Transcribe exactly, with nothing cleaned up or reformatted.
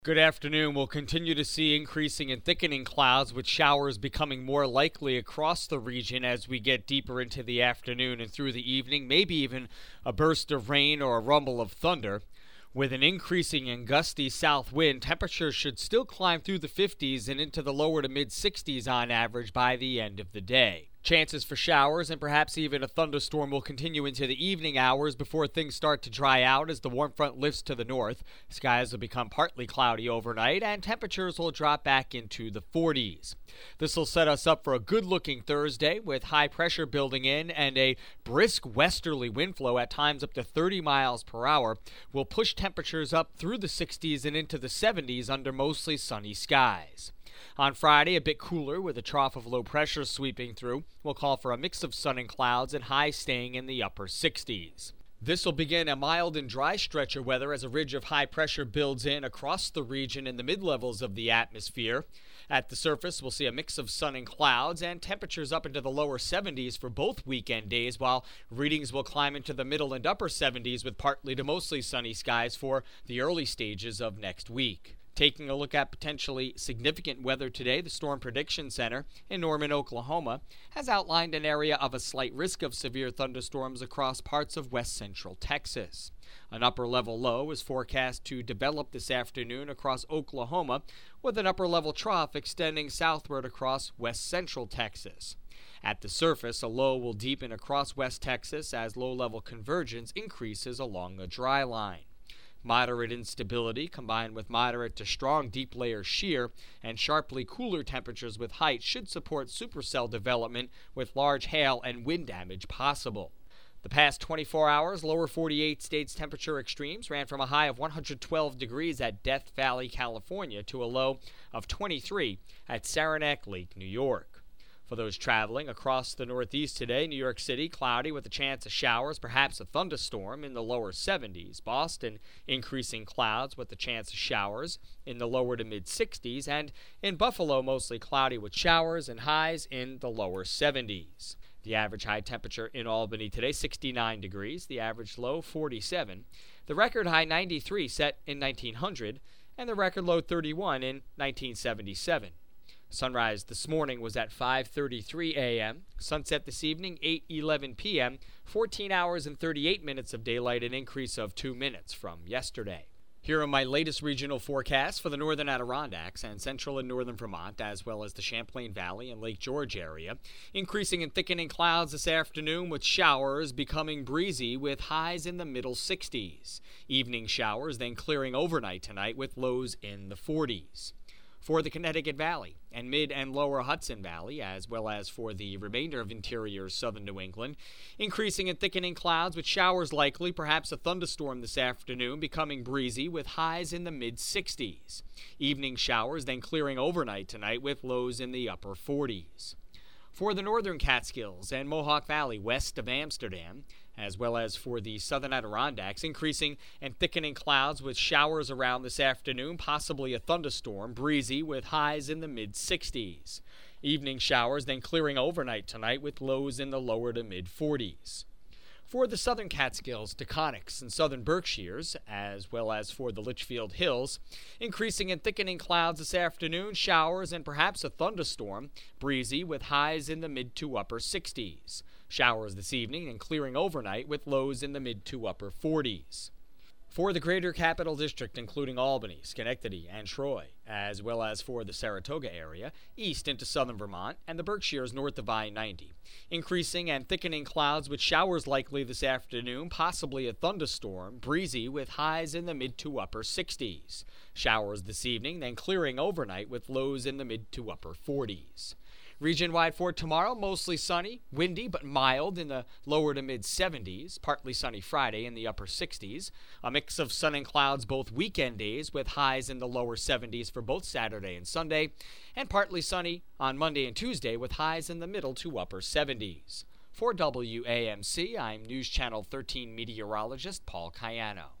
Good afternoon. We'll continue to see increasing and thickening clouds with showers becoming more likely across the region as we get deeper into the afternoon and through the evening, maybe even a burst of rain or a rumble of thunder. With an increasing and gusty south wind, temperatures should still climb through the fifties and into the lower to mid sixties on average by the end of the day. Chances for showers and perhaps even a thunderstorm will continue into the evening hours before things start to dry out as the warm front lifts to the north. Skies will become partly cloudy overnight and temperatures will drop back into the forties. This will set us up for a good-looking Thursday with high pressure building in, and a brisk westerly wind flow at times up to thirty miles per hour will push temperatures up through the sixties and into the seventies under mostly sunny skies. On Friday, a bit cooler with a trough of low pressure sweeping through. We'll call for a mix of sun and clouds and highs staying in the upper sixties. This will begin a mild and dry stretch of weather as a ridge of high pressure builds in across the region in the mid-levels of the atmosphere. At the surface, we'll see a mix of sun and clouds and temperatures up into the lower seventies for both weekend days, while readings will climb into the middle and upper seventies with partly to mostly sunny skies for the early stages of next week. Taking a look at potentially significant weather today, the Storm Prediction Center in Norman, Oklahoma, has outlined an area of a slight risk of severe thunderstorms across parts of west central Texas. An upper-level low is forecast to develop this afternoon across Oklahoma, with an upper-level trough extending southward across west central Texas. At the surface, a low will deepen across west Texas as low-level convergence increases along a dry line. Moderate instability combined with moderate to strong deep layer shear and sharply cooler temperatures with height should support supercell development with large hail and wind damage possible. The past twenty-four hours, lower forty-eight states temperature extremes ran from a high of one hundred twelve degrees at Death Valley, California, to a low of twenty-three at Saranac Lake, New York. For those traveling across the Northeast today, New York City, cloudy with a chance of showers, perhaps a thunderstorm in the lower seventies. Boston, increasing clouds with a chance of showers in the lower to mid sixties. And in Buffalo, mostly cloudy with showers and highs in the lower seventies. The average high temperature in Albany today, sixty-nine degrees. The average low, forty-seven. The record high, ninety-three, set in nineteen hundred. And the record low, thirty-one, in nineteen seventy-seven. Sunrise this morning was at five thirty-three a.m. Sunset this evening, eight eleven p.m. fourteen hours and thirty-eight minutes of daylight, an increase of two minutes from yesterday. Here are my latest regional forecasts for the northern Adirondacks and central and northern Vermont, as well as the Champlain Valley and Lake George area. Increasing and thickening clouds this afternoon with showers becoming breezy with highs in the middle sixties. Evening showers then clearing overnight tonight with lows in the forties. For the Connecticut Valley and mid and lower Hudson Valley, as well as for the remainder of interior southern New England, increasing and thickening clouds with showers likely, perhaps a thunderstorm this afternoon, becoming breezy with highs in the mid sixties. Evening showers then clearing overnight tonight with lows in the upper forties. For the northern Catskills and Mohawk Valley west of Amsterdam, as well as for the southern Adirondacks, increasing and thickening clouds with showers around this afternoon, possibly a thunderstorm, breezy with highs in the mid sixties. Evening showers then clearing overnight tonight with lows in the lower to mid forties. For the southern Catskills, Taconics, and southern Berkshires, as well as for the Litchfield Hills, increasing and thickening clouds this afternoon, showers and perhaps a thunderstorm, breezy with highs in the mid to upper sixties. Showers this evening and clearing overnight with lows in the mid to upper forties. For the greater Capital District, including Albany, Schenectady, and Troy, as well as for the Saratoga area, east into southern Vermont, and the Berkshires north of I ninety. Increasing and thickening clouds with showers likely this afternoon, possibly a thunderstorm, breezy with highs in the mid to upper sixties. Showers this evening, then clearing overnight with lows in the mid to upper forties. Region-wide for tomorrow, mostly sunny, windy but mild in the lower to mid seventies, partly sunny Friday in the upper sixties, a mix of sun and clouds both weekend days with highs in the lower seventies for both Saturday and Sunday, and partly sunny on Monday and Tuesday with highs in the middle to upper seventies. For W A M C, I'm News Channel thirteen meteorologist Paul Cayano.